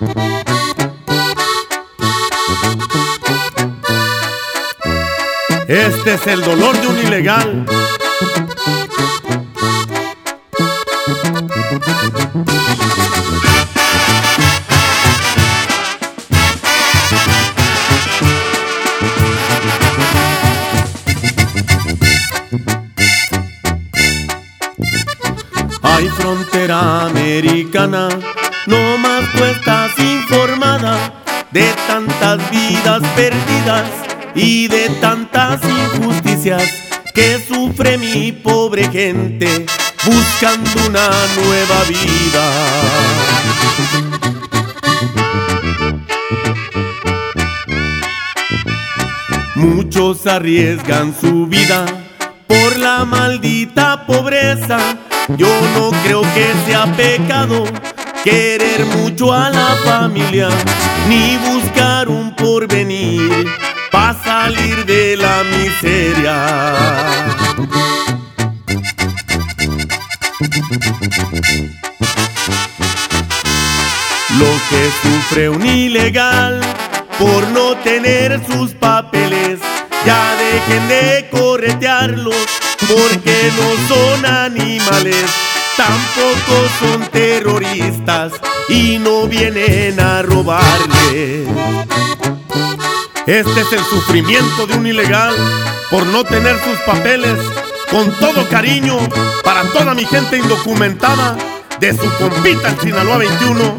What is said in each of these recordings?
Este es el dolor de un ilegal. Hay frontera americana, no más tú estás informada de tantas vidas perdidas y de tantas injusticias que sufre mi pobre gente buscando una nueva vida. Muchos arriesgan su vida por la maldita pobreza. Yo no creo que sea pecado querer mucho a la familia, ni buscar un porvenir para salir de la miseria. Lo que sufre un ilegal por no tener sus papeles, ya dejen de corretearlos, porque no son animales, tampoco son terroristas y no vienen a robarles. Este es el sufrimiento de un ilegal por no tener sus papeles. Con todo cariño para toda mi gente indocumentada de su compita el Sinaloa 21.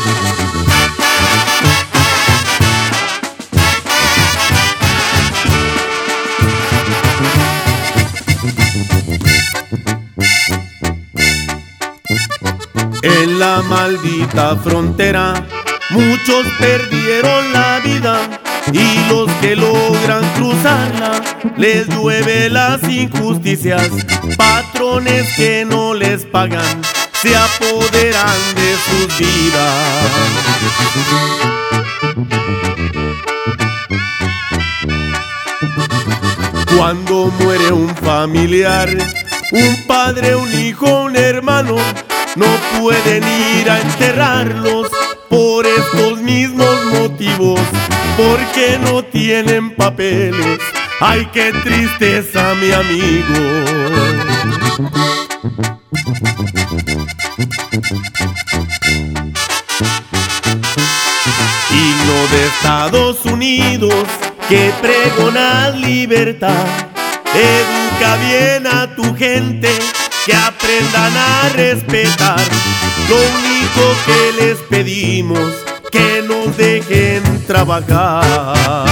En la maldita frontera muchos perdieron la vida, y los que logran cruzarla les llueve las injusticias. Patrones que no les pagan se apoderan de sus vidas. Cuando muere un familiar, un padre, un hijo, un hermano, no pueden ir a enterrarlos por estos mismos motivos, porque no tienen papeles. Ay, qué tristeza, mi amigo. Himno de Estados Unidos que pregonas libertad, educa bien a tu gente, que aprendan a respetar. Lo único que les pedimos, que nos dejen trabajar.